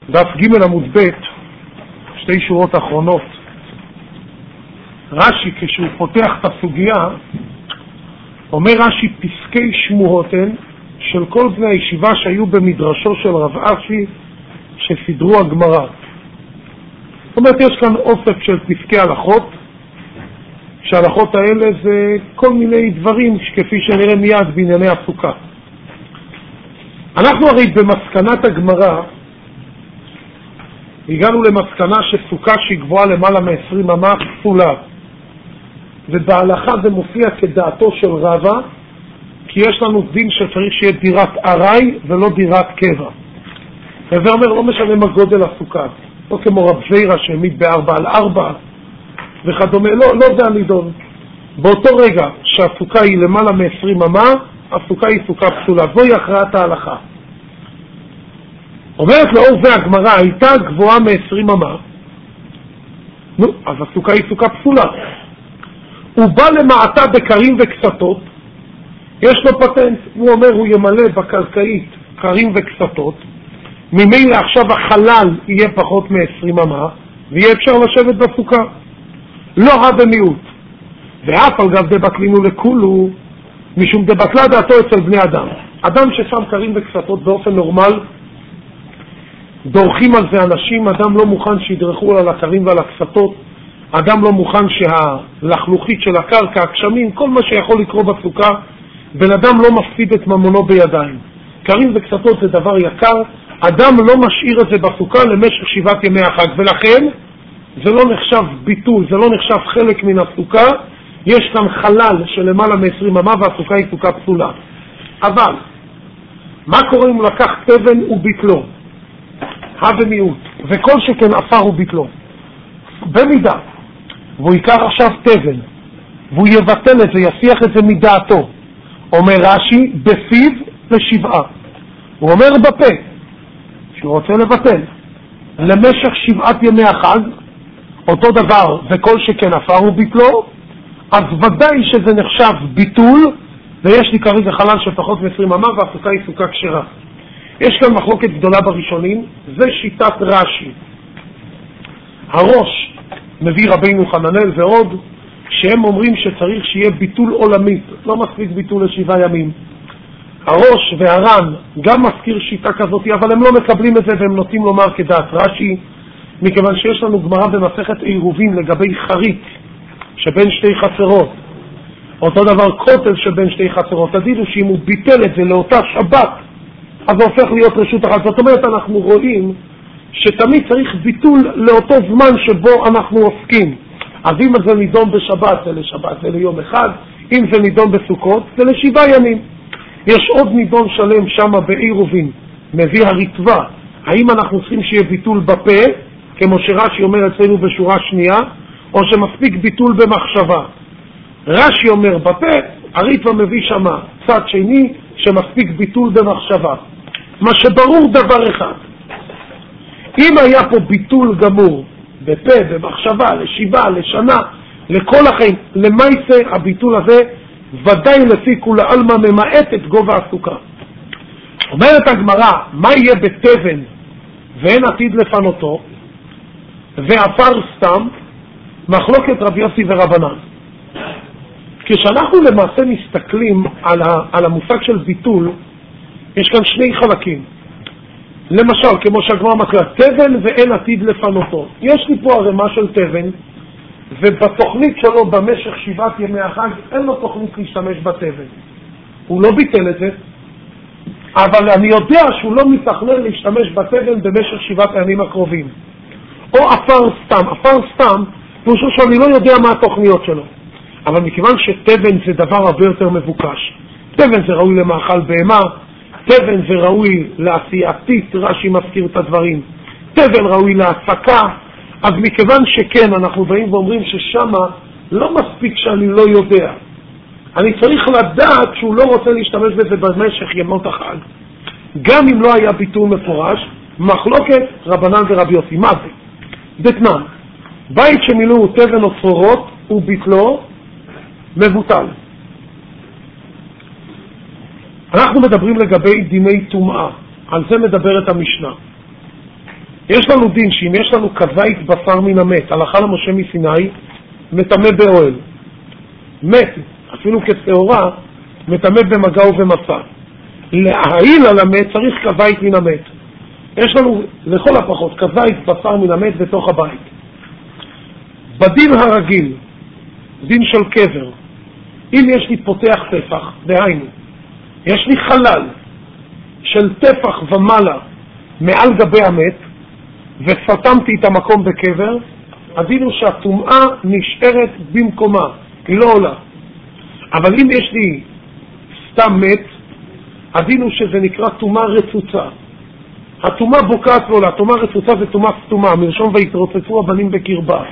דף ג' עמוד ב', שתי שורות אחרונות. רש"י, כשהוא פותח את הסוגיה, אומר רש"י, פסקי שמועות הן של כל בני הישיבה שהיו במדרשו של רב אשי שסידרו הגמרא. זאת אומרת, יש כאן אוסף של פסקי הלכות, שההלכות האלה זה כל מיני דברים כפי שנראה מיד בענייני הסוכה. אנחנו הרי במסקנת הגמרא הגענו למסקנה שסוכה שהיא גבוהה למעלה מ-20 אמה פסולה, ובהלכה זה מופיע כדעתו של רבא, כי יש לנו דין שצריך שיהיה דירת ארעי ולא דירת קבע. וזה אומר לא משנה מה גודל הסוכה, לא כמו רב זירא שהעמיד ב4x4 וכדומה, לא זה הנידון. באותו רגע שהסוכה היא למעלה מ-20 אמה, הסוכה היא סוכה פסולה. זוהי הכרעת ההלכה. אומרת לאור זה הגמרא, הייתה גבוהה מ-20 אמה, אז הסוכה היא סוכה פסולה. הוא בא למעטה בקרים וקסתות, יש לו פטנט, הוא אומר הוא ימלא בקרקעית קרים וקסתות, ממילא עכשיו החלל יהיה פחות מ-20 אמה, ויהיה אפשר לשבת בסוכה. לא במיעוט. ואף על גב דבטלינו לכולו, משום דבטלה דעתו אצל בני אדם. אדם ששם קרים וקסתות באופן נורמל, דורכים על זה אנשים, אדם לא מוכן שידרכו על הקרים ועל הקסתות, אדם לא מוכן שהלחלוכית של הקרקע, הקשמים, כל מה שיכול לקרות בסוכה, בן אדם לא מפסיד את ממונו בידיים. קרים וקסתות זה דבר יקר, אדם לא משאיר את זה בסוכה למשך 7 ימי החג, ולכן זה לא נחשב ביטול, זה לא נחשב חלק מן הסוכה, יש כאן חלל של למעלה מ-20 אמה והסוכה היא סוכה פסולה. אבל, מה קורה אם הוא לקח תבן וביטלו? ומיעוט, וכל שכן אפר וביטלו. במידה, והוא ייקח עכשיו תבן, והוא יבטל את זה, יסיח את זה מדעתו, אומר רש"י, בפיו ל7. הוא אומר בפה, שהוא רוצה לבטל, למשך 7 ימי החג, אותו דבר, וכל שכן אפר וביטלו, אז ודאי שזה נחשב ביטול, ויש לי כרגע חלל שפחות מ-20 אמה, והסוכה היא סוכה כשרה. יש כאן מחלוקת גדולה בראשונים, זה שיטת רש"י. הראש מביא רבינו חננאל ועוד, שהם אומרים שצריך שיהיה ביטול עולמית, לא מספיק ביטול ל7 ימים. הראש והר"ן גם מזכיר שיטה כזאת, אבל הם לא מקבלים את זה והם נוטים לומר כדעת רש"י, מכיוון שיש לנו גמרא במסכת עירובין לגבי חריץ שבין שתי חצרות, אותו דבר כותל שבין שתי חצרות. תגידו שאם הוא ביטל את זה לאותה שבת, אז זה הופך להיות רשות אחת. זאת אומרת, אנחנו רואים שתמיד צריך ביטול לאותו זמן שבו אנחנו עוסקים. אז אם זה נידון בשבת, זה לשבת, זה ליום אחד. אם זה נידון בסוכות, זה ל7 ימים. יש עוד נידון שלם שם בעירובין, מביא הריטב"א. האם אנחנו צריכים שיהיה ביטול בפה, כמו שרש"י אומר אצלנו בשורה שנייה, או שמספיק ביטול במחשבה? רש"י אומר בפה, הריטב"א מביא שם צד שני, שמספיק ביטול במחשבה. מה שברור דבר אחד, אם היה פה ביטול גמור בפה, במחשבה, ל7, לשנה, לכל החיים, למעשה הביטול הזה ודאי לפי כולה עלמא ממעט את גובה הסוכה. אומרת הגמרא, מה יהיה בתבן ואין עתיד לפנותו ועפר סתם? מחלוקת רבי יוסי ורבנן. כשאנחנו למעשה מסתכלים על המושג של ביטול, יש כאן שני חלקים. למשל, כמו שהגמרא מקריאה, תבן ואין עתיד לפנותו. יש לי פה ערימה של תבן, ובתוכנית שלו במשך 7 ימי החג אין לו תוכנית להשתמש בתבן. הוא לא ביטל את זה, אבל אני יודע שהוא לא מתכנן להשתמש בתבן במשך 7 הימים הקרובים. או אפר סתם. אפר סתם, הוא חושב שאני לא יודע מה התוכניות שלו. אבל מכיוון שתבן זה דבר הרבה יותר מבוקש, תבן זה ראוי למאכל בהמה, תבן זה ראוי לעשייתית, רש"י מזכיר את הדברים, תבן ראוי להצקה, אז מכיוון שכן אנחנו באים ואומרים ששמה לא מספיק שאני לא יודע, אני צריך לדעת שהוא לא רוצה להשתמש בזה במשך ימות החג, גם אם לא היה ביטול מפורש. מחלוקת רבנן ורבי יוסי. מה זה? דתנן, בית שמילאו תבן או צרורות וביטלו מבוטל. אנחנו מדברים לגבי דיני טומאה, על זה מדברת המשנה. יש לנו דין שאם יש לנו כזית בשר מן המת, הלכה למשה מסיני, מטמא באוהל. מת, אפילו כשעורה, מטמא במגע ובמסע. להעיל על המת צריך כזית מן המת. יש לנו לכל הפחות כזית בשר מן המת בתוך הבית. בדין הרגיל, דין של קבר, אם יש לי פותח טפח, דהיינו, יש לי חלל של טפח ומעלה מעל גבי המת, וסתמתי את המקום בקבר, הדין הוא שהטומאה נשארת במקומה, היא לא עולה. אבל אם יש לי סתם מת, הדין הוא שזה נקרא טומאה רצוצה. הטומאה בוקעת ועולה, טומאה רצוצה זה טומאה סתומה, מלשון ויתרוצצו הבנים בקרבה.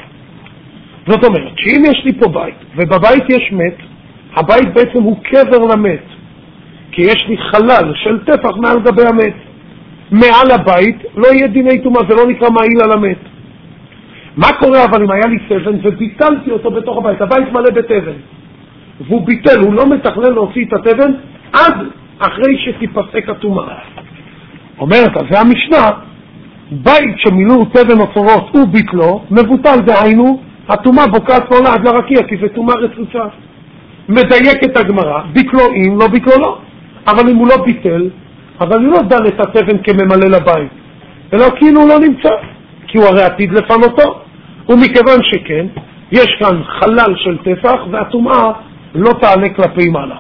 זאת אומרת, שאם יש לי פה בית, ובבית יש מת, הבית בעצם הוא קבר למת, כי יש לי חלל של טפח מעל גבי המת. מעל הבית לא יהיה דיני טומאה, זה לא נקרא מעיל על המת. מה קורה אבל אם היה לי תבן וביטלתי אותו בתוך הבית, הבית מלא בתבן, והוא ביטל, הוא לא מתכנן להוציא את התבן עד אחרי שתיפסק הטומאה. אומרת, אז זה המשנה, בית שמילאו תבן אוצרות וביטלו, מבוטל, דהיינו, הטומאה בוקעת ועולה עד לרקיע, כי זה טומאה רצוצה. מדייקת הגמרא, ביטלו אם, לא ביטלו לא. אבל אם הוא לא ביטל, אבל הוא לא דן את התבן כממלא לבית, אלא כאילו הוא לא נמצא, כי הוא הרי עתיד לפנותו. ומכיוון שכן, יש כאן חלל של טפח, והטומאה לא תעלה כלפי מעלה.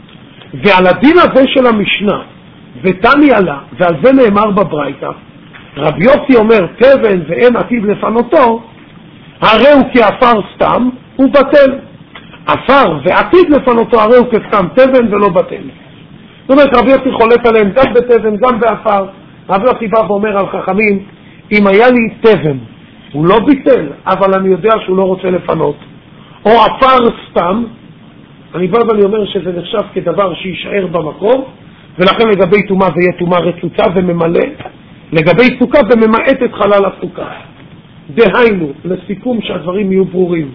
ועל הדין הזה של המשנה, ותני עלה, ועל זה נאמר בברייתא, רבי יוסי אומר, תבן ואין עתיד לפנותו, הרי הוא כעפר סתם, הוא בטל. עפר ועתיד לפנותו, הרי הוא כסתם תבן ולא בטל. זאת אומרת, רבי יוסי חולק עליהם גם בתבן, גם בעפר. רבי יוסי בא ואומר על חכמים, אם היה לי תבן, הוא לא ביטל, אבל אני יודע שהוא לא רוצה לפנות, או עפר סתם, אני בא ואני אומר שזה נחשב כדבר שישאר במקום, ולכן לגבי תומה זה יהיה תומה רצוצה וממלא, לגבי סוכה וממעט את חלל הסוכה. דהיינו, לסיכום שהדברים יהיו ברורים.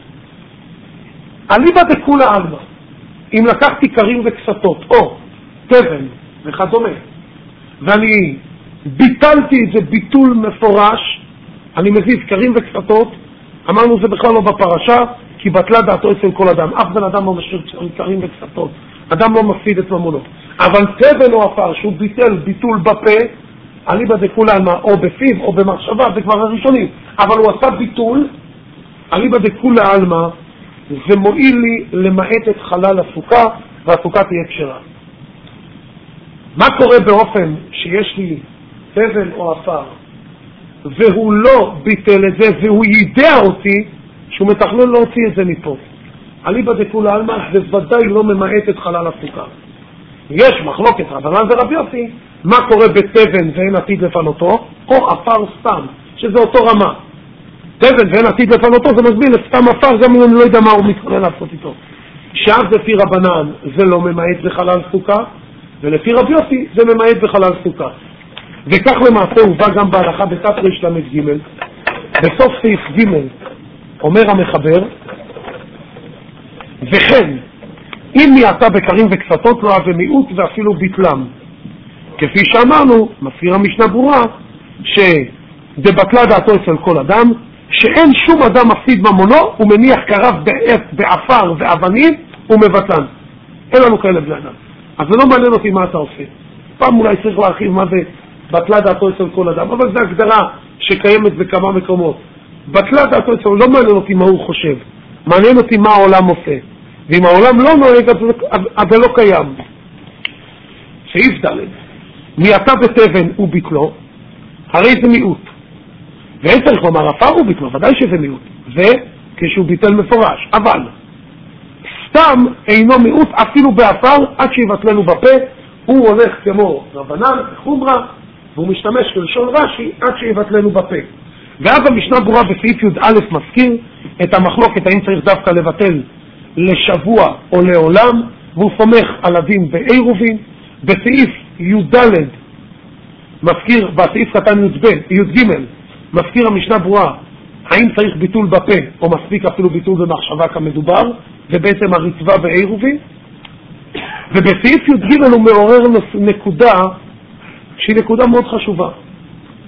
אליבא דכולי עלמא, אם לקחתי קרים וקסתות, או תבן וכדומה, ואני ביטלתי את זה ביטול מפורש, אני מזיז קרים וקסתות, אמרנו זה בכלל לא בפרשה, כי בטלה דעתו אצל כל אדם. אף בן אדם לא משאיר קרים וקסתות, אדם לא מפסיד את ממונו. אבל תבן או עפר שהוא ביטל ביטול בפה, אליבא דכולי עלמא, או בפיו או במחשבה, זה כבר הראשונים, אבל הוא עשה ביטול, אליבא דכולי עלמא, זה מועיל לי למעט את חלל הסוכה, והסוכה תהיה כשרה. מה קורה באופן שיש לי תבן או עפר, והוא לא ביטל את זה, והוא ידע אותי שהוא מתכנן להוציא את זה מפה? אליבא דכולי עלמא, זה ודאי לא ממעט את חלל הסוכה. יש מחלוקת רבנן ורבי יוסי, מה קורה בתבן ואין עתיד לפנותו, או עפר סתם, שזה אותו רמה. תבן ואין עתיד לפנותו, זה מסביר לסתם עפר, גם אם אני לא יודע מה הוא מתכונן לעשות איתו. שאף לפי רבנן זה לא ממעט בחלל סוכה, ולפי רבי יוסי זה ממעט בחלל סוכה. וכך למעשה הובא גם בהלכה בתרל"ג, בסוף סעיף ג' אומר המחבר, וכן, אם יעתה בקרים וקסתות לא אהבה מיעוט ואפילו ביטלם. כפי שאמרנו, מסביר המשנה ברורה, שדבטלה דעתו אצל כל אדם, שאין שום אדם מפסיד ממונו, הוא מניח קרב בעפר ואבנים ומבטלן. אין לנו כאלה בני אדם. אז זה לא מעניין אותי מה אתה עושה. פעם אולי צריך להרחיב מה זה בטלה דעתו אצל כל אדם, אבל זו הגדרה שקיימת בכמה מקומות. בטלה דעתו אצל, לא מעניין אותי מה הוא חושב, מעניין אותי מה העולם עושה. ואם העולם לא נוהג, אז זה לא קיים. סעיף ד' מייתה בתבן וביטלו, הרי זה מיעוט. ואין צריך לומר עפר וביטלו, ודאי שזה מיעוט. זה כשהוא ביטל מפורש. אבל סתם אינו מיעוט אפילו בעפר, עד שיבטלנו בפה, הוא הולך כמו רבנן, חומרה, והוא משתמש כלשון רש"י עד שיבטלנו בפה. ואז המשנה ברורה בסעיף י"א מזכיר את המחלוקת האם צריך דווקא לבטל לשבוע או לעולם, והוא סומך על הדין בעירובין. בסעיף י"ד מזכיר, בסעיף קטן י"ג מזכיר המשנה ברורה האם צריך ביטול בפה או מספיק אפילו ביטול במחשבה כמדובר, ובעצם הרצווה בעירובין. ובסעיף י"ג הוא מעורר נקודה שהיא נקודה מאוד חשובה.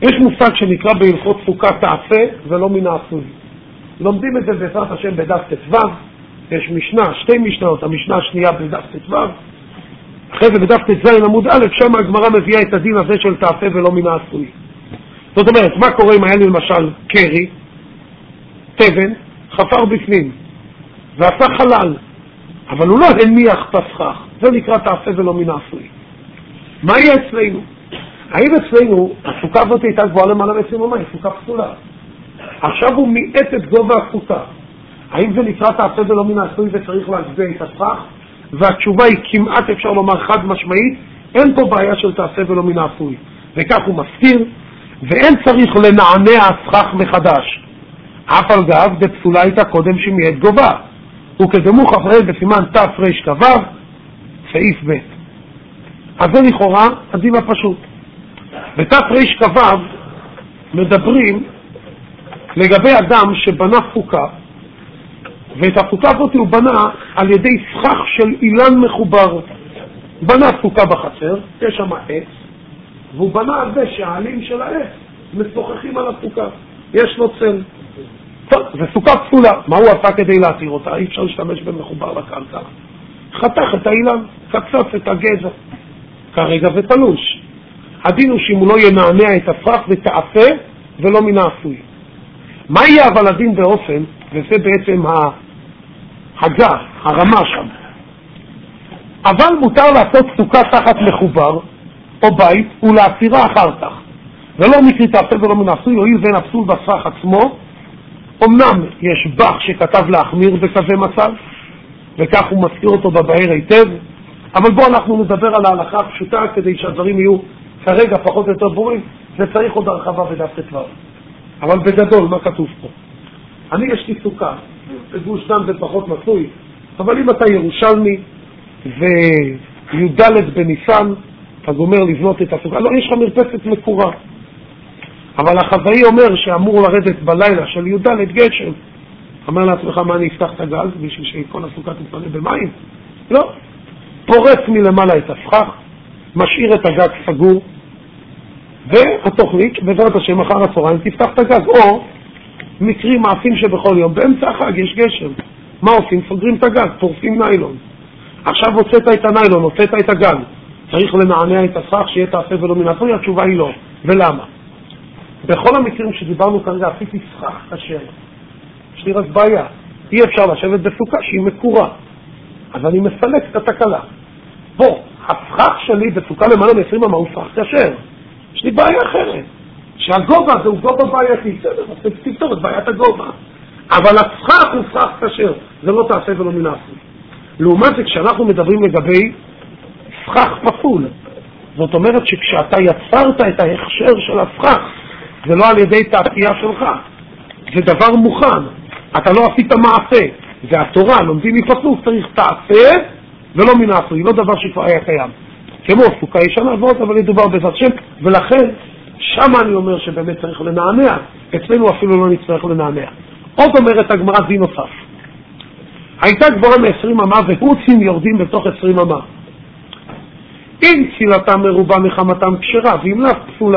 יש מושג שנקרא בהלכות סוכה תעשה ולא מן העשוי. לומדים את זה בעזרת השם בדף ט"ו, יש משנה, שתי משנות, המשנה השנייה בדף ט"ו, אחרי זה בדף ט"ז עמוד א', שם הגמרא מביאה את הדין הזה של תעשה ולא מן העשוי. זאת אומרת, מה קורה אם היה לי למשל קרי, תבן, חפר בפנים, ועשה חלל, אבל הוא לא הניח את הסכך, זה נקרא תעשה ולא מן העשוי. מה יהיה אצלנו? האם אצלנו, הסוכה הזאת הייתה גבוהה למעלה מ-20 אמה, היא סוכה פסולה. עכשיו הוא מיעט את גובה הסוכה. האם זה נקרא תעשה ולא מן העשוי וצריך להגביה את הסכך? והתשובה היא כמעט אפשר לומר חד משמעית, אין פה בעיה של תעשה ולא מן העשוי. וכך הוא מזכיר, ואין צריך לנענע הסכך מחדש. אף על גב דפסולה הייתה קודם שמיעט גובה. וכדמוך אחרי בסימן תר"כ"ו, סעיף ב'. אז זה לכאורה הדין הפשוט. בתר"כ"ו מדברים לגבי אדם שבנה סוכה, ואת הסוכה הזאת הוא בנה על ידי סכך של אילן מחובר. בנה סוכה בחצר, יש שם עץ, והוא בנה על זה שהעלים של העץ משוחחים על הסוכה, יש לו צל. טוב, זה סוכה פסולה. מה הוא עשה כדי להתיר אותה? אי אפשר להשתמש במחובר לקרקע. חתך את האילן, קצץ את הגזע, כרגע ותלוש. הדין הוא שאם הוא לא ינענע את הסכך ותעשה ולא מן העשוי. מה יהיה אבל הדין באופן, וזה בעצם הגה, הרמה שם. אבל מותר לעשות סוכה תחת מחובר או בית ולהסירה אחר כך. ולא מקרי תעשה ולא מן העשוי, הואיל ואין הפסול בסכך עצמו. אמנם יש בח שכתב להחמיר בכזה מצב, וכך הוא מזכיר אותו בבאר היטב, אבל בואו אנחנו נדבר על ההלכה הפשוטה כדי שהדברים יהיו כרגע פחות או יותר ברורים, וצריך עוד הרחבה בדף ט"ו. אבל בגדול, מה כתוב פה? יש לי סוכה, בגוש דן זה פחות מצוי, אבל אם אתה ירושלמי וי"ד בניסן, אתה גומר לבנות את הסוכה, לא, יש לך מרפסת מקורה. אבל החוואי אומר שאמור לרדת בלילה של י"ד גשם. אומר לעצמך, מה אני אפתח את הגז בשביל שכל הסוכה תתמלא במים? לא. פורץ מלמעלה את הסכך, משאיר את הגג סגור, והתוכנית בעזרת השם אחר הצהריים תפתח את הגג. או מקרים מעשים שבכל יום באמצע החג יש גשם. מה עושים? סוגרים את הגג, פורסים ניילון. עכשיו הוצאת את הניילון, הוצאת את הגג. צריך לנענע את הסכך שיהיה תעשה ולא מן העשוי? התשובה היא לא. ולמה? בכל המקרים שדיברנו כרגע עשיתי סכך כשר. יש לי רק בעיה. אי אפשר לשבת בסוכה שהיא מקורה. אז אני מסלק את התקלה. בוא, הסכך שלי בסוכה למעלה מ-20 אמה הוא סכך כשר. יש לי בעיה אחרת. שהגובה הזה הוא גובה בעייתי. אז תפתור את בעיית הגובה. אבל הסכך הוא סכך כשר. זה לא תעשה ולא מן העשוי. לעומת זה כשאנחנו מדברים לגבי סכך פסול. זאת אומרת שכשאתה יצרת את ההכשר של הסכך, זה לא על ידי תעשייה שלך. זה דבר מוכן. אתה לא עשית מעשה. זה התורה, לומדים מפסוק, צריך תעשה ולא מן העשוי. לא דבר שכבר היה קיים. כמו סוכה ישנה ועוד, אבל ידובר בעזרת השם, ולכן שם אני אומר שבאמת צריך לנענע. אצלנו אפילו לא נצטרך לנענע. עוד אומרת הגמרא דין נוסף. הייתה גבוהה מ-20 אמה והוצים יורדים בתוך 20 אמה. אם צילתם מרובה מחמתם כשרה, ואם לא פסולה.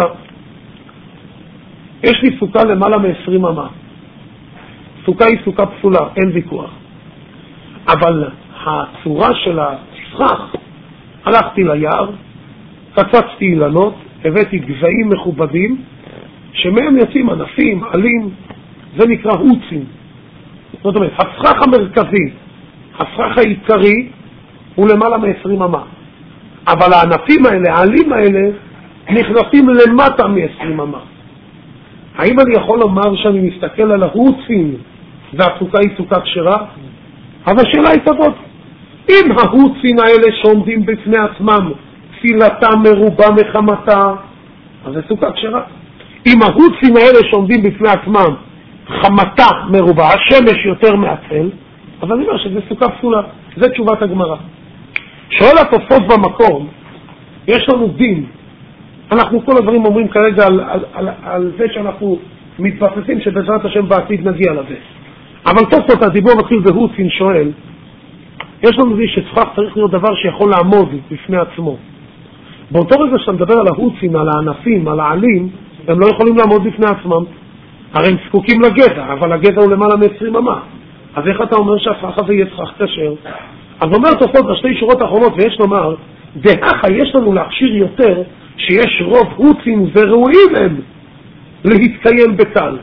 יש לי סוכה למעלה מ-20 אמה. סוכה היא סוכה פסולה, אין ויכוח. אבל הצורה של הסכך, הלכתי ליער, קצצתי אילנות, הבאתי גזעים מכובדים, שמהם יוצאים ענפים, עלים, זה נקרא הוצים. זאת אומרת, הסכך המרכזי, הסכך העיקרי, הוא למעלה מ-20 אמה. אבל הענפים האלה, העלים האלה, נכנסים למטה מ-20 אמה. האם אני יכול לומר שאני מסתכל על ההוצים והסוכה היא סוכה כשרה? אבל השאלה היא כזאת, אם ההוצים האלה שעומדים בפני עצמם תפילתם מרובה מחמתה, אז זה סוכה כשרה. אם ההוצים האלה שעומדים בפני עצמם חמתה מרובה, השמש יותר מהצל, אז אני אומר שזה סוכה פסולה. זה תשובת הגמרא. שואל התוספות במקום, יש לנו דין. אנחנו כל הדברים אומרים כרגע על זה שאנחנו מתבססים שבעזרת השם בעתיד נגיע לזה. אבל תוספות הדיבור מתחיל בהוצין שואל, יש לנו דין שסכך צריך להיות דבר שיכול לעמוד בפני עצמו. באותו רגע שאתה מדבר על ההוצין, על הענפים, על העלים, הם לא יכולים לעמוד בפני עצמם. הרי הם זקוקים לגזע, אבל הגזע הוא למעלה מ-20 אמה. אז איך אתה אומר שהסכך הזה יהיה סכך כשר? אז אומר תוספות בשתי שורות האחרונות, ויש לומר, דהכה יש לנו להכשיר יותר, שיש רוב רוצים וראויים הם להתקיים בטל.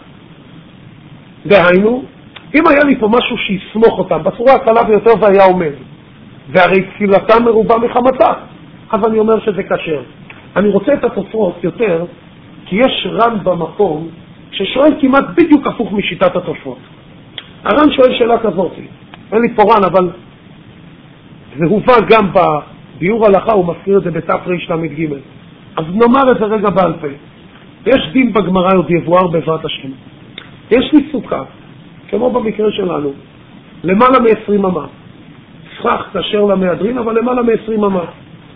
דהיינו, אם היה לי פה משהו שיסמוך אותם בצורה הקלה ביותר והיה עומד, והרי תפילתה מרובה מחמתה, אז אני אומר שזה כשר. אני רוצה את התוספות יותר, כי יש רן במקום ששואל כמעט בדיוק הפוך משיטת התוספות. הרן שואל שאלה כזאת, אין לי פה רן, אבל זה הובא גם בביאור הלכה, הוא מזכיר את זה בתרל"ג. אז נאמר את זה רגע בעל פה. יש דין בגמרא עוד יבואר בעזרת השם. יש לי סוכה, כמו במקרה שלנו, למעלה מ-20 אמה. סכך כשר למהדרין, אבל למעלה מ-20 אמה.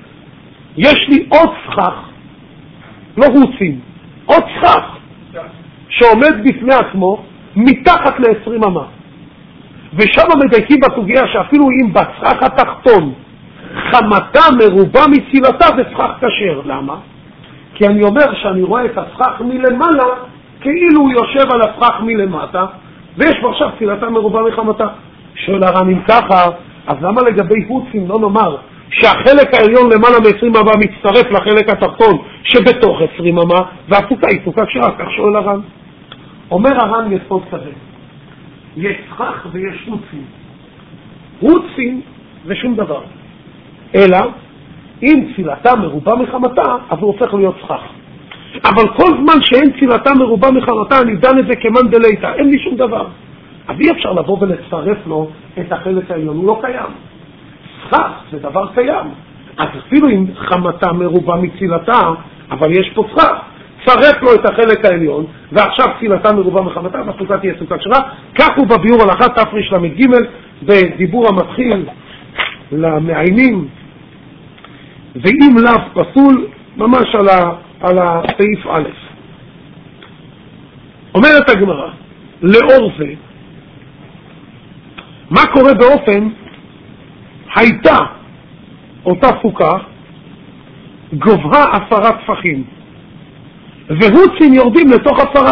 יש לי עוד סכך, לא רוצים, עוד סכך, שעומד בפני עצמו מתחת ל-20 אמה. ושם מדייקים בסוגיה שאפילו אם בסכך התחתון חמתה מרובה מצילתה זה סכך כשר. למה? כי אני אומר שאני רואה את הסכך מלמעלה כאילו הוא יושב על הסכך מלמטה, ויש פה עכשיו צילתה מרובה מחמתה. שואל הר"ן, אם ככה, אז למה לגבי הוצים לא נאמר שהחלק העליון למעלה מ-20 אמה מצטרף לחלק התחתון שבתוך 20 אמה, והסוכה היא סוכה כשרה? כך שואל הר"ן. אומר הר"ן יסוד כזה, יש סכך ויש הוצים. הוצים זה שום דבר, אלא אם צילתה מרובה מחמתה, אז הוא הופך להיות סכך. אבל כל זמן שאין צילתה מרובה מחמתה, אני דן את זה כמן דלייתא, אין לי שום דבר. אז אי אפשר לבוא ולצרף לו את החלק העליון, הוא לא קיים. סכך זה דבר קיים. אז אפילו אם חמתה מרובה מצילתה, אבל יש פה סכך, צרף לו את החלק העליון, ועכשיו צילתה מרובה מחמתה, והסוכה תהיה סוכה כשרה. כך הוא בביאור הלכה תרל"ג, בדיבור המתחיל למעיינים, ואם לאו פסול, ממש על הסעיף א'. אומרת הגמרא, לאור זה, מה קורה באופן הייתה אותה סוכה גובהה 10 טפחים, והוצים יורדים לתוך 10.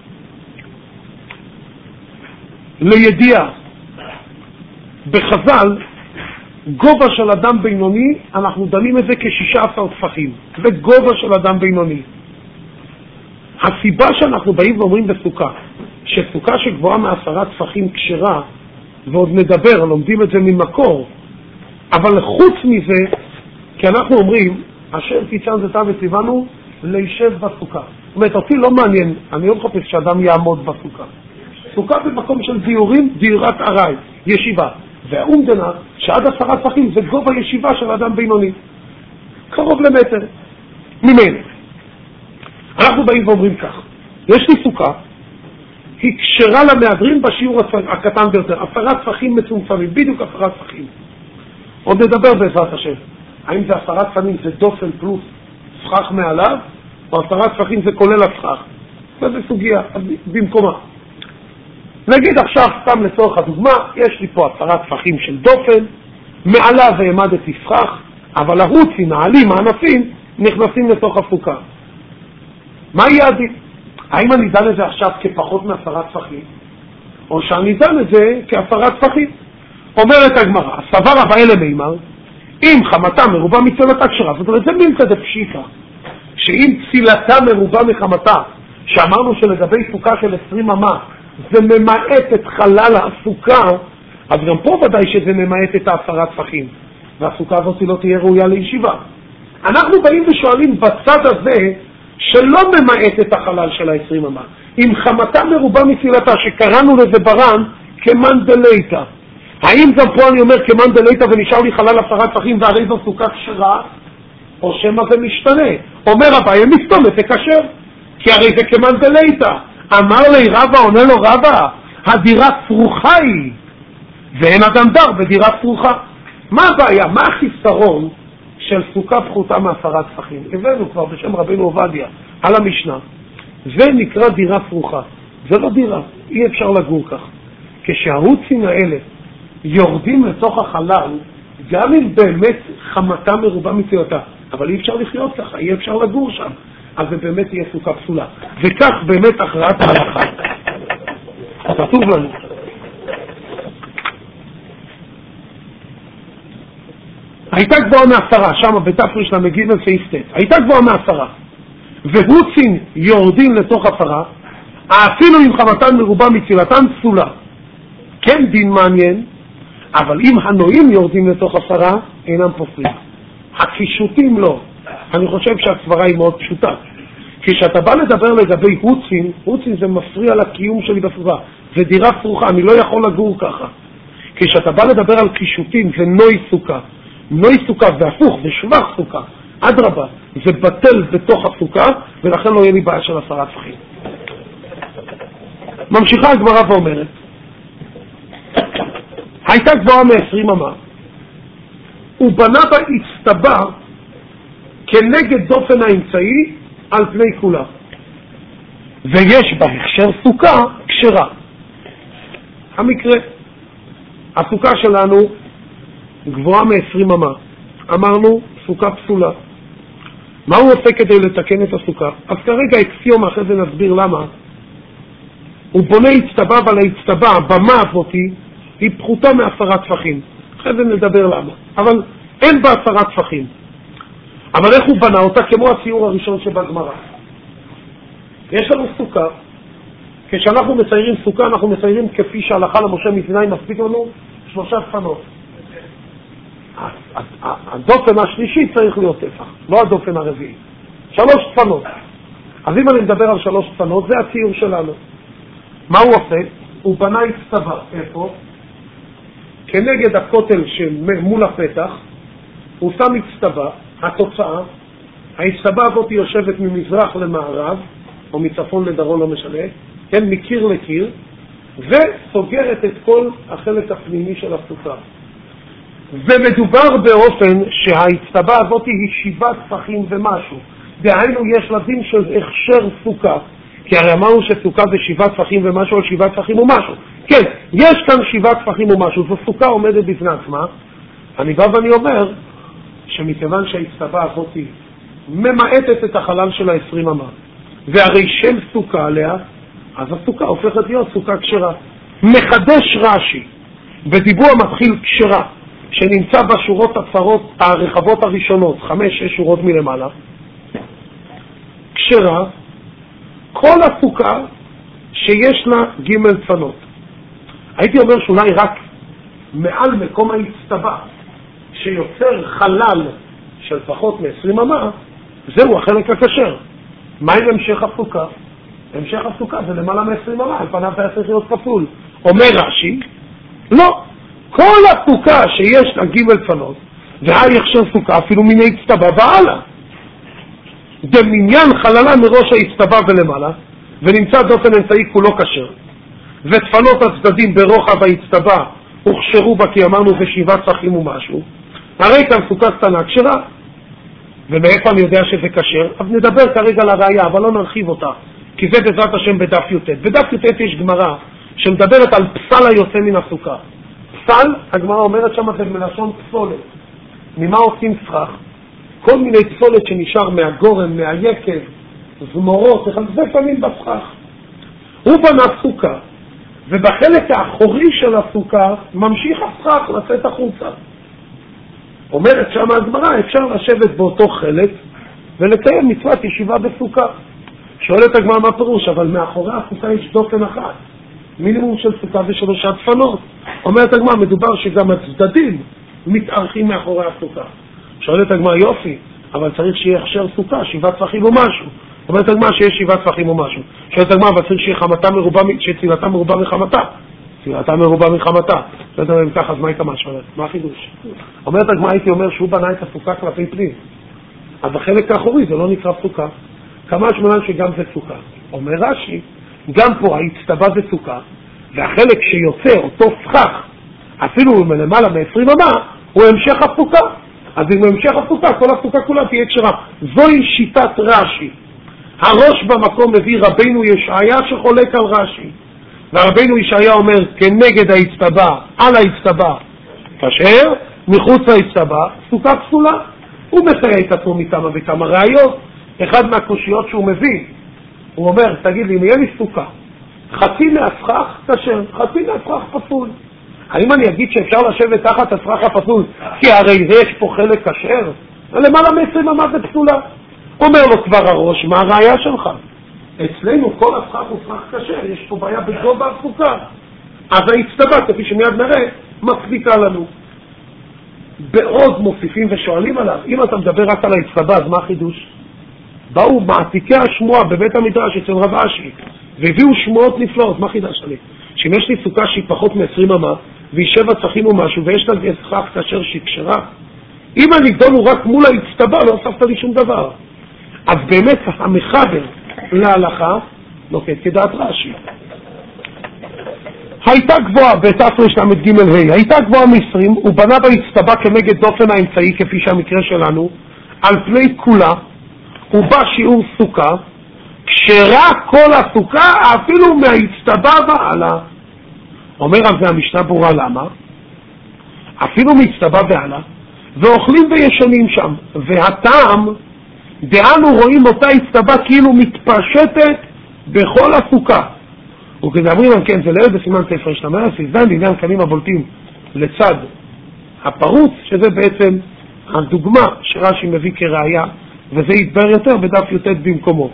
לידיעה, בחז"ל, גובה של אדם בינוני, אנחנו דנים את זה כ-16 טפחים. זה גובה של אדם בינוני. הסיבה שאנחנו באים ואומרים בסוכה, שסוכה שגבוהה מ10 טפחים כשרה, ועוד נדבר, לומדים את זה ממקור, אבל חוץ מזה, כי אנחנו אומרים, אשר תיצן זתה וציוונו, להישב בסוכה. זאת אומרת, אותי לא מעניין, אני לא מחפש שאדם יעמוד בסוכה. סוכה במקום של דיורים, דירת ארעי, ישיבה. והאומדנה שעד 10 טפחים זה גובה ישיבה של אדם בינוני. קרוב למטר. ממנו. אנחנו באים ואומרים כך, יש לי סוכה, היא כשרה למהדרין בשיעור הקטן ביותר, 10 טפחים מצומצמים, בדיוק 10 טפחים. עוד נדבר בעזרת השם. האם זה 10 טפחים זה דופן פלוס סכך מעליו, או 10 טפחים זה כולל הסכך? זה סוגיה, במקומה. נגיד עכשיו, סתם לצורך הדוגמה, יש לי פה 10 טפחים של דופן, מעליו העמדתי סכך, אבל הרוצים, העלים, הענפים, נכנסים לתוך הסוכה. מה יהיה עדיף? האם אני דן את זה עכשיו כפחות מ10 טפחים, או שאני דן את זה כ10 טפחים? אומרת הגמרא, סבר אבאלה מימר, אם חמתה מרובה מצילתה כשרה, זאת אומרת, זה מילתא דפשיטא, שאם צילתה מרובה מחמתה, שאמרנו שלגבי סוכה של 20 אמה, זה ממעט את חלל הסוכה, אז גם פה ודאי שזה ממעט את 10 טפחים, והסוכה הזאת לא תהיה ראויה לישיבה. אנחנו באים ושואלים בצד הזה, שלא ממעט את החלל של 20 אמה, אם חמתה מרובה מצילתה, שקראנו לזה ברן כמן דלייתא, האם גם פה אני אומר כמן דלייתא ונשאר לי חלל 10 טפחים והרי זו סוכה כשרה, או שמה זה משתנה? אומר אביי, מסתום, זה כשר, כי הרי זה כמן דלייתא. אמר לי רבא, עונה לו רבא, הדירה סרוחה היא, ואין אדם דר בדירה סרוחה. מה הבעיה? מה החיסרון של סוכה פחותה מ10 טפחים? הבאנו כבר בשם רבינו עובדיה על המשנה. זה נקרא דירה סרוחה. זה לא דירה, אי אפשר לגור כך. כשהרוצים האלה יורדים לתוך החלל, גם אם באמת חמתה מרובה מצילתה, אבל אי אפשר לחיות ככה, אי אפשר לגור שם. אז זה באמת תהיה סוכה פסולה. וכך באמת הכרעת ההלכה. כתוב לנו. הייתה גבוהה מ10, שם בתפריש למגיל סעיף ט', הייתה גבוהה מ10, והוצין יורדים לתוך 10, אפילו אם חמתן מרובה מצילתן פסולה. כן דין מעניין, אבל אם הנועים יורדים לתוך 10, אינם פוסלים. הקישוטים לא. אני חושב שהסברה היא מאוד פשוטה. כשאתה בא לדבר לגבי הוצין זה מפריע לקיום שלי בסביבה. זה דירה סרוחה, אני לא יכול לגור ככה. כשאתה בא לדבר על קישוטים זה נוי סוכה. נוי סוכה זה הפוך, זה שבח סוכה. אדרבה, זה בטל בתוך הסוכה, ולכן לא יהיה לי בעיה של 10 טפחים. ממשיכה הגמרא ואומרת, הייתה גבוהה מ20 אמה, ובנה בה הצטבע כנגד דופן האמצעי על פני כולה, ויש בה הכשר סוכה כשרה. המקרה, הסוכה שלנו גבוהה מ20 אמה, אמרנו סוכה פסולה. מה הוא עושה כדי לתקן את הסוכה? אז כרגע אקסיום, אחרי זה נסביר למה. הוא בונה הצטבע, אבל ההצטבע, הבמה הזאת היא פחותה מ10 טפחים. אחרי זה נדבר למה. אבל אין בה 10 טפחים. אבל איך הוא בנה אותה? כמו הציור הראשון שבגמרא. יש לנו סוכה. כשאנחנו מציירים סוכה, אנחנו מציירים כפי שהלכה למשה מסיני, מספיק לנו 3 דפנות. הדופן השלישי צריך להיות טפח, לא הדופן הרביעי. 3 דפנות. אז אם אני מדבר על 3 דפנות, זה הציור שלנו. מה הוא עושה? הוא בנה הצטבע. איפה? כנגד הכותל שמול הפתח, הוא שם הצטבע. התוצאה, ההצטבע הזאת יושבת ממזרח למערב, או מצפון לדרום, לא משנה, כן, מקיר לקיר, וסוגרת את כל החלק הפנימי של הסוכה. ומדובר באופן שההצטבע הזאת היא 7 טפחים ומשהו. דהיינו יש לה דין של הכשר סוכה. כי הרי אמרנו שסוכה זה 7 טפחים ומשהו, או 7 טפחים ומשהו. כן, יש כאן 7 טפחים ומשהו. זו סוכה עומדת בפני עצמה. אני בא ואני אומר שמכיוון שההצטבע הזאת ממעטת את החלל של 20 אמה, והרי שם סוכה עליה, אז הסוכה הופכת להיות סוכה כשרה. מחדש רש"י בדיבור מתחיל כשרה, שנמצא בשורות הצרות הרחבות הראשונות, 5-6 שורות מלמעלה. כשרה, כל הסוכה שיש לה ג' צפנות. הייתי אומר שאולי רק מעל מקום ההצטבע, שיוצר חלל של פחות מ-20 אמה, זהו החלק הכשר. מה עם המשך הסוכה? המשך הסוכה זה למעלה מ-20 אמה, על פניו היה צריך להיות כפול. אומר רש"י, לא. כל הסוכה שיש לה ג' צפנות, והיכשר סוכה אפילו מן ההצטבע והלאה. דמניין חללה מראש ההצטבע ולמעלה, ונמצא דופן אמצעי כולו כשר. וצפנות הצדדים ברוחב ההצטבע הוכשרו בה, כי אמרנו זה 7 טפחים ומשהו. הרי כאן סוכה קטנה כשרה. ומאיפה אני יודע שזה כשר? אז נדבר כרגע על הראייה, אבל לא נרחיב אותה, כי זה בעזרת השם בדף י"ט. בדף י"ט יש גמרא שמדברת על פסל היוצא מן הסוכה. פסל, הגמרא אומרת שם זה מלשון פסולת. ממה עושים סכך? כל מיני פסולת שנשאר מהגורם, מהיקב, זמורות, זה פעמים בסכך. הוא בנה סוכה, ובחלק האחורי של הסוכה ממשיך הסכך לצאת החוצה. אומרת שם הגמרא, אפשר לשבת באותו חלק ולקיים מצוות ישיבה בסוכה. שואלת הגמרא מה פירוש, אבל מאחורי הסוכה יש דופן אחת. מינימום של סוכה ו3 דפנות. אומרת הגמרא, מדובר שגם הצדדים מתארחים מאחורי הסוכה. שואלת הגמרא, יופי, אבל צריך שיהיה הכשר סוכה, 7 טפחים או משהו. אומרת הגמרא שיש 7 טפחים או משהו. שואלת הגמרא, אבל צריך שיהיה חמתה מרובה, שצילתה מרובה מחמתה. צילתה מרובה מחמתה. שואלת הגמרא, אם ככה, אז מה הייתה מה שואלת? מה החידוש? אומרת הגמרא, הייתי אומר שהוא בנה את הסוכה כלפי פנים. אז בחלק האחורי זה לא נקרא סוכה. כמה שמונן שגם זה סוכה. אומר רש"י, גם פה ההצטבע זה סוכה, והחלק שיוצא אותו סכך, אפילו מלמעלה מ-20 אמה, הוא המשך הסוכה. אז אם הוא המשך הסוכה, כל הסוכה כולה תהיה כשרה. זוהי שיטת רש"י. הראש במקום מביא רבינו ישעיה שחולק על רש"י. ורבינו ישעיה אומר, כנגד ההצטבע, על ההצטבע, כשר, מחוץ להצטבע, סוכה פסולה. הוא מסייע את עצמו מכמה וכמה ראיות, אחד מהקושיות שהוא מביא, הוא אומר, תגיד לי, אם יהיה לי סוכה, חצי מהסכך כשר, חצי מהסכך פסול. האם אני אגיד שאפשר לשבת תחת הסכך הפסול, כי הרי יש פה חלק כשר? למעלה מ-20 אמה זה פסולה. אומר לו כבר הראש, מה הראיה שלך? אצלנו כל הסכך הוא סכך כשר, יש פה בעיה בגובה הסוכה. אז ההצטבה, כפי שמיד נראה, מצדיקה לנו. בעוד מוסיפים ושואלים עליו, אם אתה מדבר רק על ההצטבה, אז מה החידוש? באו מעתיקי השמועה בבית המדרש אצל רב אשי, והביאו שמועות נפלאות. מה חידשת לי? שאם יש לי סוכה שהיא פחות מ-20 אמה, והיא 7 צחים או משהו, ויש לה סכך כשר שהיא כשרה, אם הנידון הוא רק מול ההצטבה, לא הוספת לי שום דבר. אז באמת המחבר להלכה נוקט כדעת רש"י. הייתה גבוהה בתרל"ג, הייתה גבוהה מ-20, הוא בנה בהצטבה כנגד דופן האמצעי, כפי שהמקרה שלנו, על פני כולה, הוא בא שיעור סוכה, כשרה כל הסוכה, אפילו מההצטבה והעלה. אומר על זה המשנה ברורה, למה? אפילו מהצטבה והעלה, ואוכלים וישנים שם, והטעם, דאנו רואים אותה הצטבה כאילו מתפשטת בכל הסוכה. וכדאמרים להם, כן, זה לעד בסימן ספר שתמר, סיזדן לעניין קנים הבולטים לצד הפרוץ, שזה בעצם הדוגמה שרש"י מביא כראיה, וזה יתבר יותר בדף י"ט במקומו.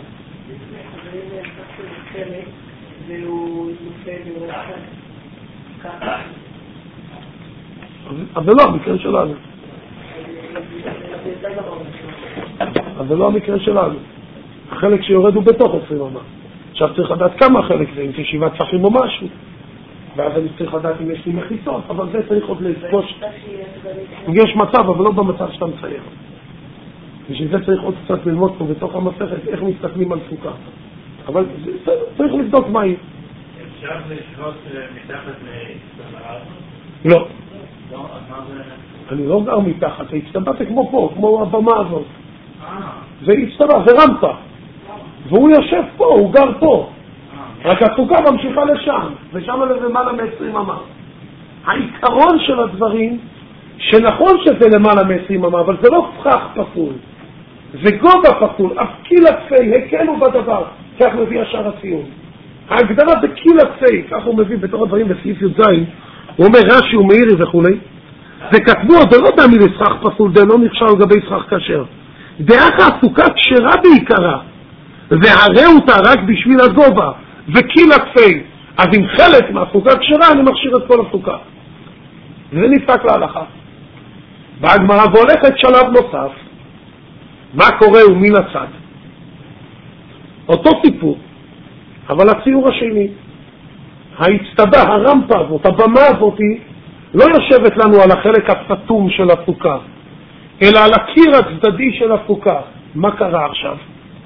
אז זה לא המקרה שלנו. אז זה לא המקרה שלנו. החלק שיורד הוא בתוך 20 אמה. עכשיו צריך לדעת כמה חלק זה, אם זה 7 צחים או משהו. ואז אני צריך לדעת אם יש לי מחיצות, אבל זה צריך עוד לפגוש. יש מצב, אבל לא במצב שאתה מצייר. בשביל זה צריך עוד קצת ללמוד פה בתוך המסכת, איך מסתכלים על סוכה. אבל צריך לבדוק מה היא. אפשר לשבות מתחת להצטבה? לא. אני לא גר מתחת, ההצטבה זה כמו פה, כמו הבמה הזאת. זה הצטבה, זה רמפה. והוא יושב פה, הוא גר פה. רק הסוכה ממשיכה לשם, ושם למעלה מ-20 אמה. העיקרון של הדברים, שנכון שזה למעלה מ-20 אמה, אבל זה לא סכך פסול. זה גובה פסול, אף קילתפי, הקלו בדבר, כך מביא השאר הציון. ההגדרה זה קילתפי, כך הוא מביא בתור הדברים בסעיף י"ז, הוא אומר רש"י ומאירי וכו'. וכתבו עוד לא דמי לסכך פסול, זה לא נחשב לגבי סכך כשר. דאך הסוכה כשרה בעיקרה, והרי אותה רק בשביל הגובה, וקילתפי, אז אם חלק מהסוכה כשרה, אני מכשיר את כל הסוכה. זה נפתק להלכה. בהגמרא והולכת שלב נוסף, מה קורה ומן הצד? אותו סיפור, אבל הציור השני, ההצטבה, הרמפה הזאת, הבמה הזאת, לא יושבת לנו על החלק הסתום של הסוכה, אלא על הקיר הצדדי של הסוכה. מה קרה עכשיו?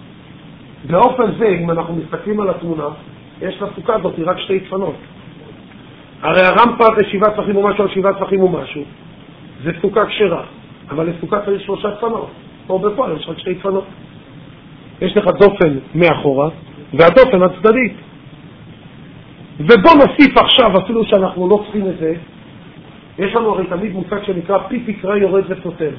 באופן זה, אם אנחנו מסתכלים על התמונה, יש לסוכה הזאת רק 2 צפנות. הרי הרמפה זה 7 צפחים או משהו, 7 צפחים או משהו. זה סוכה כשרה, אבל לסוכה צריך 3 צפנות. פה בפועל יש רק 2 צפנות. יש לך דופן מאחורה, והדופן הצדדית. ובוא נוסיף עכשיו, אפילו שאנחנו לא צריכים את זה, יש לנו הרי תמיד מושג שנקרא פי תקרא יורד וסותם.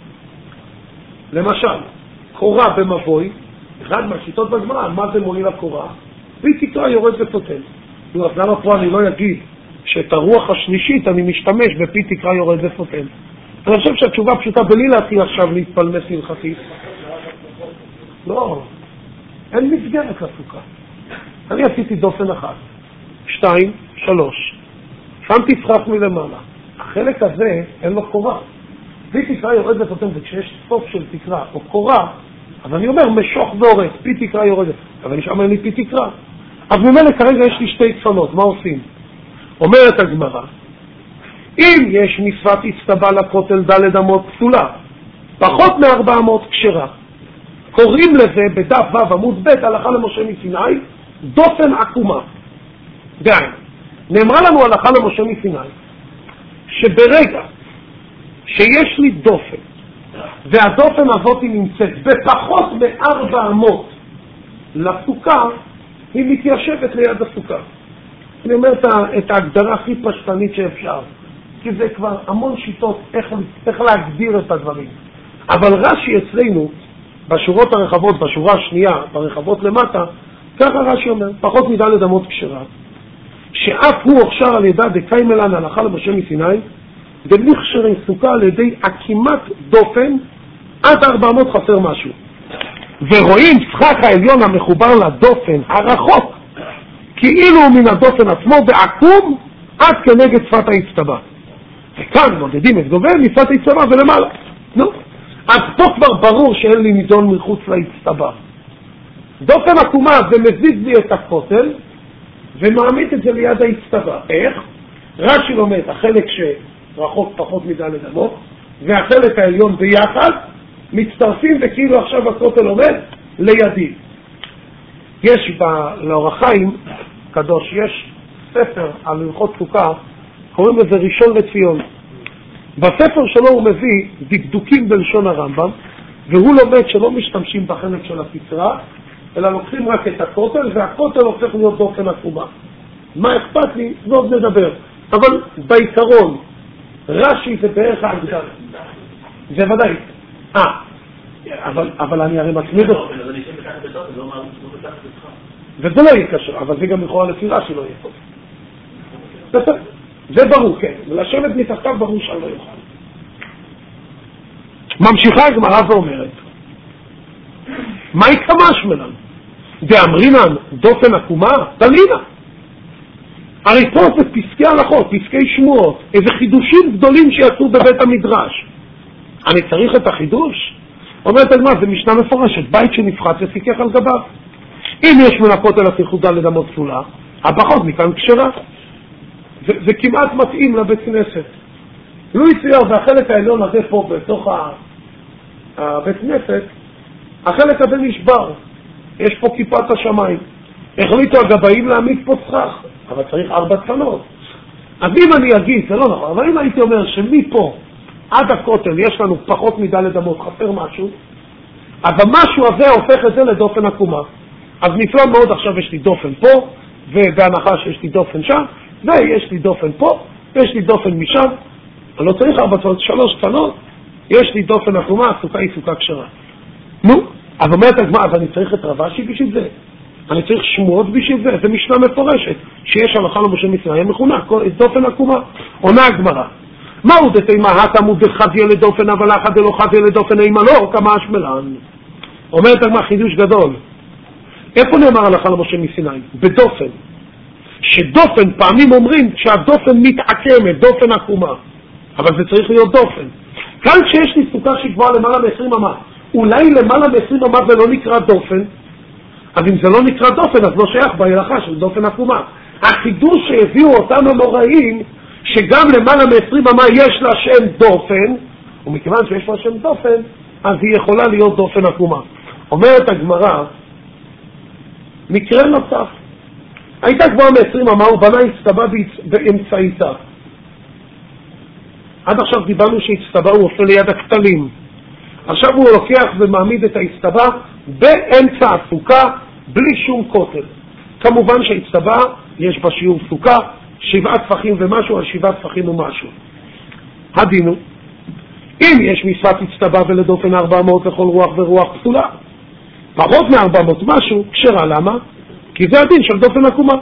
למשל, קורה במבוי, אחד מהשיטות בגמרא, מה זה מועיל הקורה? פי תקרא יורד וסותם. אז למה פה אני לא אגיד שאת הרוח השלישית אני משתמש בפי תקרא יורד וסותם? אני חושב שהתשובה פשוטה בלי להתחיל עכשיו להתפלמס הלכתית. לא, אין מסגרת לסוכה. אני עשיתי דופן 1, 2, 3. שמתי סכך מלמעלה. החלק הזה אין לו קורה. פי תקרא יורד וסותם, וכשיש סוף של תקרא או קורה, אז אני אומר משוך והורס, פי תקרא יורד, אבל נשאר לי פי תקרא. אז ממילא כרגע יש לי 2 צפנות, מה עושים? אומרת הגמרא, אם יש מצוות הצטבה לכותל ד' אמות פסולה, פחות מ-400 כשרה, קוראים לזה בדף ו' עמוד ב' הלכה למשה מסיני, דופן עקומה. דהיינו, נאמרה לנו הלכה למשה מסיני, שברגע שיש לי דופן, והדופן הזאת נמצאת בפחות מ-400 לסוכה, היא מתיישבת ליד הסוכה. אני אומר את ההגדרה הכי פשטנית שאפשר, כי זה כבר המון שיטות איך להגדיר את הדברים. אבל רש"י אצלנו בשורות הרחבות, בשורה השנייה, ברחבות למטה, ככה רש"י אומר, פחות מדלת אמות כשרה, שאף הוא הוכשר על ידה דקיימלן הלכה למשה מסיני, דמכשר סוכה על ידי עקימת דופן, עד 400 חסר משהו. ורואים שחק העליון המחובר לדופן הרחוק, כאילו מן הדופן עצמו בעקום עד כנגד שפת האצטבה. וכאן מודדים את גובה משפת האצטבה ולמעלה. נו, אז פה כבר ברור שאין לי נידון מחוץ לאצטבה. דופן עקומה זה מזיז לי את הכותל ומעמיד את זה ליד האצטבה. איך? רש"י לומד, החלק שרחוק פחות מדלת אמות והחלק העליון ביחד מצטרפים וכאילו עכשיו הכותל עומד לידי. יש לאור החיים קדוש, יש ספר על הלכות סוכה, קוראים לזה ראשון לציון. בספר שלו הוא מביא דקדוקים בלשון הרמב"ם, והוא לומד שלא משתמשים בחלק של הקצרה, אלא לוקחים רק את הכותל, והכותל הופך להיות דופן עקומה. מה אכפת לי? לא עוד נדבר. אבל בעיקרון, רש"י זה בערך ההגדרה. זה ודאי. אבל אני הרי מצמיד אותו. וזה לא יהיה קשר, אבל זה גם לכאורה לפי רש"י לא יהיה טוב. זה ברור, כן. ולשבת מתחתיו ברור שאני לא יוכל. ממשיכה הגמרא ואומרת, מהי כמש מלן? דאמרינן דופן עקומה? תלינה. הרי פה זה פסקי הלכות, פסקי שמועות, איזה חידושים גדולים שיצאו בבית המדרש. אני צריך את החידוש? אומרת הגמרא, זה משנה מפורשת, בית שנפחת וסיכך על גביו. אם יש מנקות על הסיחודה לדמות פסולה, הפחות מכאן כשרה. זה כמעט מתאים לבית כנסת. לו יצייר, והחלק העליון הזה פה בתוך הבית כנסת, החלק הזה נשבר. יש פה כיפת השמיים. החליטו הגבאים להעמיד פה סכך, אבל צריך 4 צפנות. אז אם אני אגיד, זה לא נכון, אבל אם הייתי אומר שמפה עד הכותל יש לנו פחות מדלת אמות, חסר משהו, אז המשהו הזה הופך את זה לדופן עקומה. אז נפלא מאוד, עכשיו יש לי דופן פה, ובהנחה שיש לי דופן שם, ויש לי דופן פה, יש לי דופן משם, אני לא צריך 4 צפנות, 3 צפנות, יש לי דופן עקומה, הסוכה היא סוכה כשרה. נו, אז אומרת הגמרא, אז אני צריך את רבשי בשביל זה? אני צריך שמועות בשביל זה? זה משנה מפורשת, שיש הלכה למשה מסיני מכונה, דופן עקומה. עונה הגמרא, מהו דתימה התמוד דחדיה לדופן, אבל אחד דלא חדיה לדופן אימה לא, כמה אשמלן. אומרת הגמרא, חידוש גדול. איפה נאמר הלכה למשה מסיני? בדופן. שדופן, פעמים אומרים שהדופן מתעקמת, דופן עקומה. אבל זה צריך להיות דופן. כאן שיש לי סוכה שגבוהה למעלה מ-20 אמה, אולי למעלה מ-20 אמה זה לא נקרא דופן, אז אם זה לא נקרא דופן, אז לא שייך בהלכה של דופן עקומה. החידוש שהביאו אותם המוראים, שגם למעלה מ-20 אמה יש לה שם דופן, ומכיוון שיש לה שם דופן, אז היא יכולה להיות דופן עקומה. אומרת הגמרא, מקרה נוסף, הייתה גבוהה מ-20 אמה, הוא בנה הצטבה באמצעיתה. עד עכשיו דיברנו שהצטבה הוא עושה ליד הכתלים. עכשיו הוא לוקח ומעמיד את ההצטבה באמצע הסוכה, בלי שום כותל. כמובן שהצטבה יש בה שיעור סוכה, 7 טפחים ומשהו על 7 טפחים ומשהו. הדינו, אם יש משפט הצטבה ולדופן 400 לכל רוח ורוח פסולה, פחות מ-400 משהו, כשרה. למה? כי זה הדין של דופן עקומה.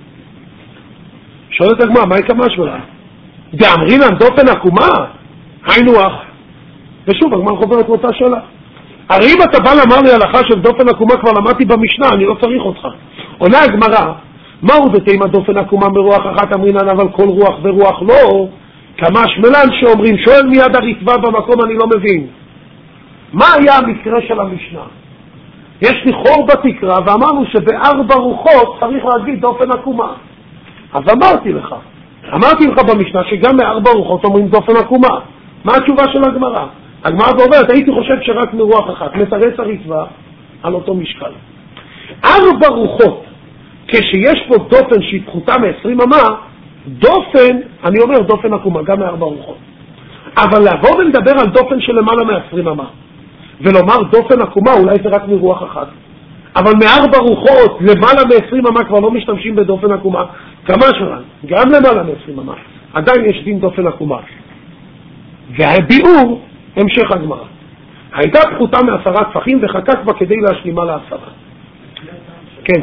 שואלת הגמרא, מה יקמה שמלה? דאמרינן דופן עקומה? היינו אח. ושוב, הגמרא חוברת מאותה שאלה. הרי אם אתה בא לומר לי הלכה של דופן עקומה, כבר למדתי במשנה, אני לא צריך אותך. עונה הגמרא, מהו דתימה דופן עקומה מרוח אחת אמרינן, אבל כל רוח ורוח לא? כמה שמלן שאומרים, שואל מיד הריטב"א במקום, אני לא מבין. מה היה המקרה של המשנה? יש לי חור בתקרה, ואמרנו שב4 רוחות צריך להגיד דופן עקומה. אז אמרתי לך במשנה שגם מ4 רוחות אומרים דופן עקומה. מה התשובה של הגמרא? הגמרא אומרת, הייתי חושב שרק מרוח אחת, מתרץ הריטב"א על אותו משקל. 4 רוחות, כשיש פה דופן שהיא פחותה מ20 אמה, דופן, אני אומר דופן עקומה, גם מ4 רוחות. אבל לבוא ולדבר על דופן של למעלה מ20 אמה, ולומר דופן עקומה, אולי זה רק מרוח אחת. אבל מ4 רוחות, למעלה מ20 אמה כבר לא משתמשים בדופן עקומה. כמה שרן? גם למעלה מ20 אמה. עדיין יש דין דופן עקומה. והביאור, המשך הגמרא. הייתה פחותה מ10 טפחים וחקק בה כדי להשלימה ל10. כן.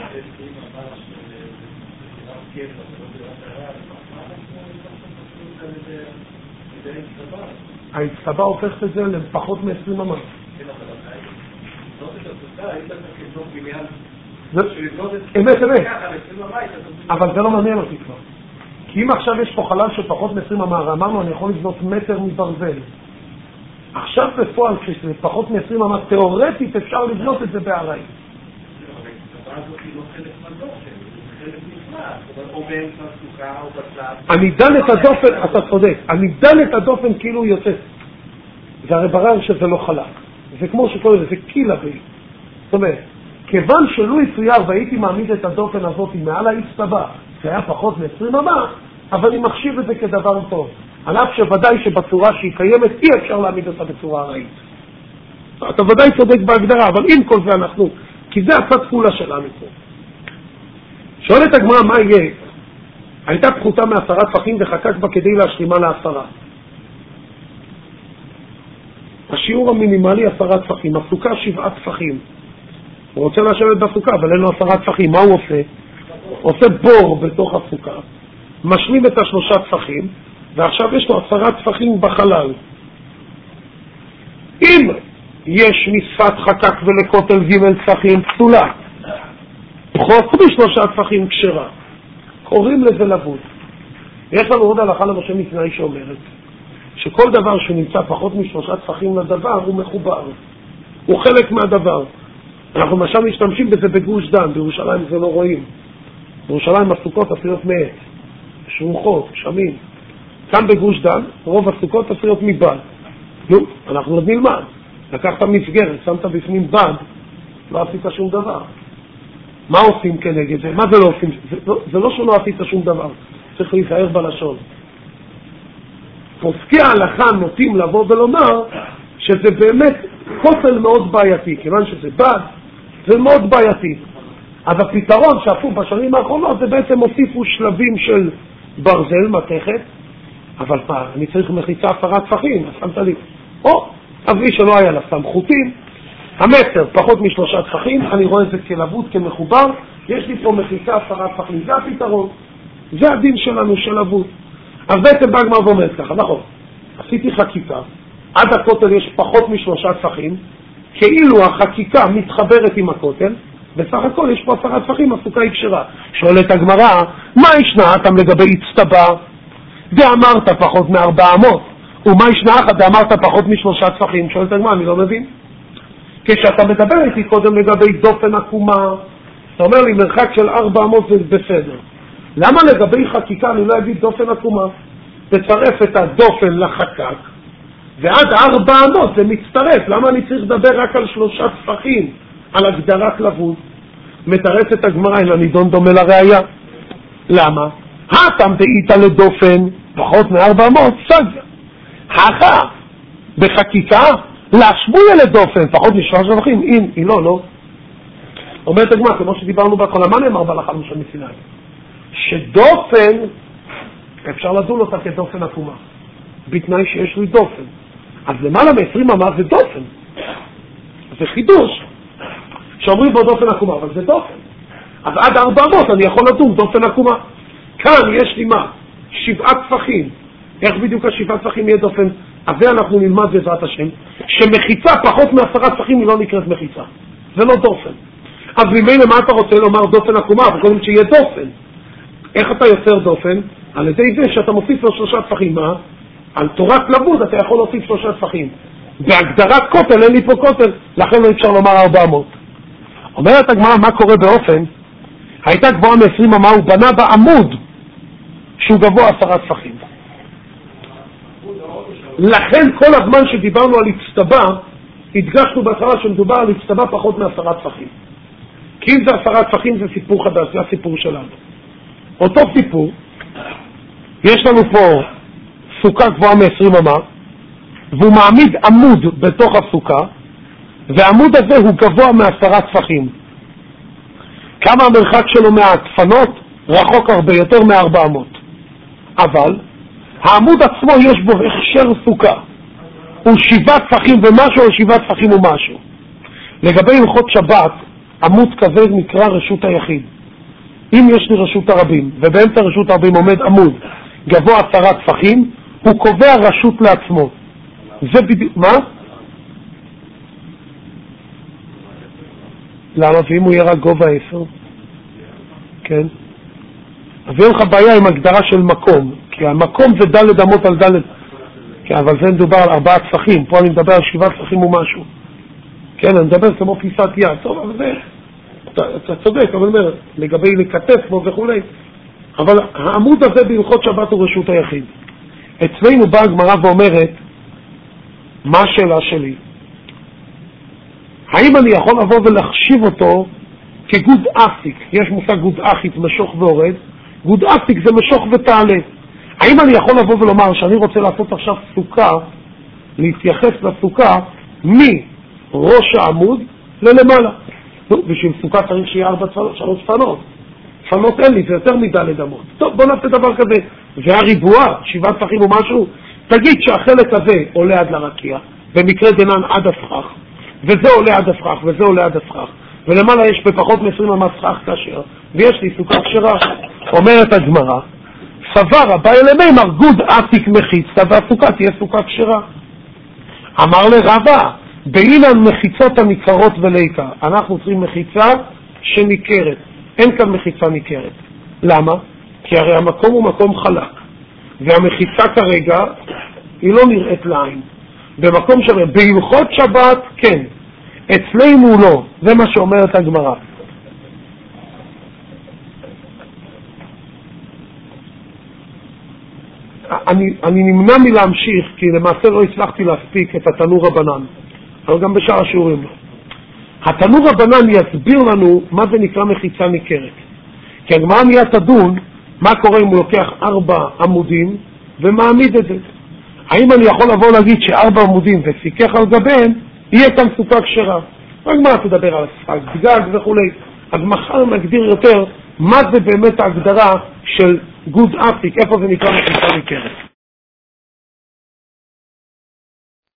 ההצטבה הופכת את זה לפחות מ20 ממש. אמת. אבל זה לא מעניין אותי כבר. כי אם עכשיו יש פה חלל של פחות מ20 ממש, אמרנו אני יכול לבנות מטר מברזל. עכשיו בפועל כשזה פחות מ20 ממש, תיאורטית אפשר לבנות את זה בעריים. אני דן את הדופן, אתה צודק, אני דן את הדופן כאילו יוצא. זה הרי ברר שזה לא חלק. זה כמו שקורא לזה, זה קילה בי. זאת אומרת, כיוון שלא יצויר והייתי מעמיד את הדופן הזאת מעל ההצטבה, זה היה פחות מ20 ממש, אבל אני מחשיב את זה כדבר טוב. על אף שוודאי שבצורה שהיא קיימת אי אפשר להעמיד אותה בצורה רעית. אתה ודאי צודק בהגדרה, אבל עם כל זה אנחנו, כי זה הצד כולה שלנו פה. שואלת הגמרא מה יהיה? הייתה פחותה מ10 טפחים וחקק בה כדי להשלימה ל10. השיעור המינימלי 10 טפחים, הסוכה 7 טפחים. הוא רוצה לשבת בסוכה, אבל אין לו 10 טפחים. מה הוא עושה? עושה בור בתוך הסוכה, משלים את 3 טפחים, ועכשיו יש לו 10 טפחים בחלל. אם יש משפת חקק ולכותל ג' טפחים פסולה, פחות מ3 טפחים כשרה, קוראים לזה לבוד. יש לנו עוד הלכה למשה מסיני שאומרת שכל דבר שנמצא פחות מ3 טפחים לדבר הוא מחובר, הוא חלק מהדבר. אנחנו למשל משתמשים בזה בגוש דן, בירושלים זה לא רואים. בירושלים הסוכות עשויות מעץ, שרוחות, שמים. כאן בגוש דן רוב הסוכות עשויות מבד. אנחנו עוד נלמד. לקחת מסגרת, שמת בפנים בד, לא עשית שום דבר. מה עושים כנגד זה? מה זה לא עושים? זה לא שלא עשית שום דבר. צריך להיזהר בלשון. פוסקי ההלכה נוטים לבוא ולומר שזה באמת כותל מאוד בעייתי. כיוון שזה בד, זה מאוד בעייתי. אז הפתרון שעשו בשנים האחרונות זה בעצם הוסיפו שלבים של ברזל, מתכת, אבל פעם, אני צריך מחיצה 10 טפחים, אז שמת לי. אבי שלא היה לה סמכותים, המטר פחות מ3 טפחים, אני רואה את זה כלבוד, כמחובר, יש לי פה מחיצה 10 טפחים, זה הפתרון, זה הדין שלנו של לבוד. אז בעצם בא גמרא ואומרת ככה, נכון, עשיתי חקיקה, עד הכותל יש פחות מ3 טפחים, כאילו החקיקה מתחברת עם הכותל, בסך הכל יש פה 10 טפחים, הסוכה היא כשרה. שואלת הגמרא, מה ישנעתם לגבי הצטבה? ואמרת פחות מ400, ומה ישנעך? ואמרת פחות מ3 טפחים. שואלת הגמרא, אני לא מבין. כשאתה מדבר איתי קודם לגבי דופן עקומה, אתה אומר לי מרחק של 400 זה בסדר. למה לגבי חקיקה אני לא אגיד דופן עקומה? תצרף את הדופן לחקק, ועד 400 זה מצטרף. למה אני צריך לדבר רק על 3 טפחים? על הגדרת לבוד. מתרצת הגמרא, אין הנידון דומה לראיה. למה? הטם דאית לדופן פחות מ400 סגה. הכה בחקיקה להשבויה לדופן פחות מ3 טפחים. היא לא. אומרת הגמרא, כמו שדיברנו בהתחלה, מה נאמר בהלכה למשה מסיני? שדופן אפשר לדון אותה כדופן עקומה, בתנאי שיש לי דופן. אז למעלה מ20 ממש זה דופן. זה חידוש. שאומרים בו דופן עקומה, אבל זה דופן. אז עד 400 אני יכול לדון דופן עקומה. כאן יש לי מה? 7 טפחים. איך בדיוק 7 טפחים יהיה דופן? אז זה אנחנו נלמד בעזרת השם, שמחיצה פחות מ10 טפחים היא לא נקראת מחיצה. זה לא דופן. אז ממילא מה אתה רוצה לומר דופן עקומה? אבל קודם שיהיה דופן. איך אתה יוצר דופן? על ידי זה שאתה מוסיף לו 3 טפחים. מה? על תורת לבוד אתה יכול להוסיף 3 טפחים. בהגדרת כותל, אין לי פה כותל, לכן לא אפשר לומר 400. אומרת הגמרא, מה קורה באופן? הייתה גבוהה מ20 אמה, הוא בנה בעמוד שהוא גבוה 10 טפחים. לכן כל הזמן שדיברנו על הצטבה, הדגשנו בהתחלה שמדובר על הצטבה פחות מ10 טפחים. כי אם זה 10 טפחים זה סיפור חדש, זה הסיפור שלנו. אותו סיפור, יש לנו פה סוכה גבוהה מ20 אמה, והוא מעמיד עמוד בתוך הסוכה, והעמוד הזה הוא גבוה מ10 טפחים. כמה המרחק שלו מהדפנות? רחוק הרבה, יותר מ400. אבל העמוד עצמו יש בו הכשר סוכה. הוא 7 טפחים ומשהו או 7 טפחים ומשהו. לגבי הלכות שבת, עמוד כזה נקרא רשות היחיד. אם יש לי רשות הרבים, ובאמצע רשות הרבים עומד עמוד גבוה 10 טפחים, הוא קובע רשות לעצמו. זה בדיוק, מה? למה? ואם הוא יהיה רק גובה 10? כן. אז אין לך בעיה עם הגדרה של מקום, כי המקום זה ד' אמות על ד', כן, אבל זה מדובר על 4 טפחים, פה אני מדבר על 7 טפחים ומשהו. כן, אני מדבר כמו פיסת יד, טוב, אבל זה, אתה צודק, אבל אומר, לגבי לקטף בו וכולי, אבל העמוד הזה בהלכות שבת הוא רשות היחיד. אצלנו באה הגמרא ואומרת, מה השאלה שלי? האם אני יכול לבוא ולחשיב אותו כגוד אפיק? יש מושג גוד אחית, משוך והורד. גוד אפיק זה משוך ותעלה. האם אני יכול לבוא ולומר שאני רוצה לעשות עכשיו סוכה, להתייחס לסוכה מראש העמוד ללמעלה? בשביל סוכה צריך שיהיה 3 פנות. פנות אין לי, זה יותר מד' אמות. טוב, בוא נעשה דבר כזה. זה הריבוע, 7 טפחים או משהו. תגיד שהחלק הזה עולה עד לרקיע, במקרה דנן עד הסכך, וזה עולה עד הסכך, וזה עולה עד הסכך, ולמעלה יש בפחות מ-20 סכך כשר, ויש לי סוכה כשרה. אומרת הגמרא, סבר הבא אלימימר גוד עתיק מחיצה, והסוכה תהיה סוכה כשרה. אמר לרבה, באילן מחיצות הניכרות וליקה, אנחנו צריכים מחיצה שניכרת, אין כאן מחיצה ניכרת. למה? כי הרי המקום הוא מקום חלק, והמחיצה כרגע היא לא נראית לעין. במקום שווה, בהלכות שבת כן, אצלנו לא. זה מה שאומרת הגמרא. אני נמנע מלהמשיך, כי למעשה לא הצלחתי להספיק את התנור רבנן, אבל גם בשאר השיעורים לא. התנור רבנן יסביר לנו מה זה נקרא מחיצה ניכרת. כי הגמרא מיד תדון מה קורה אם הוא לוקח 4 עמודים ומעמיד את זה. האם אני יכול לבוא להגיד ש4 עמודים וסיכך על גביהם יהיה כאן סוכה כשרה? הגמרא תדבר על שפת גג וכולי. אז מחר נגדיר יותר מה זה באמת ההגדרה של גוד אפיק, איפה זה נקרא מחיצה ניכרת.